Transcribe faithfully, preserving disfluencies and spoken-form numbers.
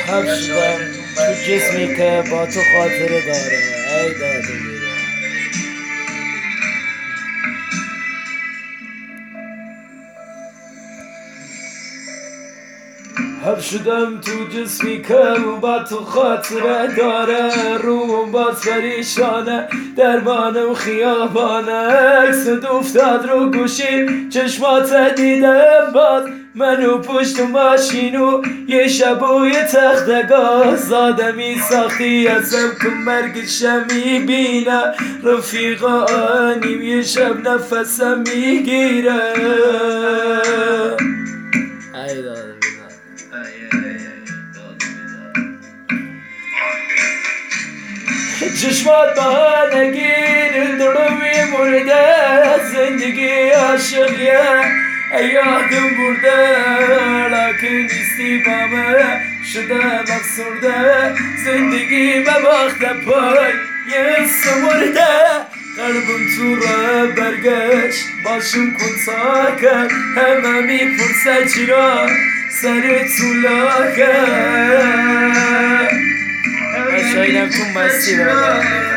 حب شدم تو جسمی که با تو خاطره داره. ای داده بیداد. حب شدم تو جسمی که با تو خاطره داره. روم باز پریشانه دربانم خیابانه. عکست افتاد رو گوشی چشمات دیدم باز. منو پشت ماشین و یه شب و یه تختگاه. زادمی ساختی ازم که مرگشم میبینه. رفیقا آنیم یه شب نفسم میگیره. ای داده بیداد. چشمات بهانگیر دروی مرده. زندگی عاشقیه یادم برده. لکن نیستی با من شده مقصورده. زندگی بباخته پای یه سمرده. قلبم تو را برگشت باشم کن ساکن. همه میپرسه چرا سر تو لاکن. شایدم تو مستی دارم.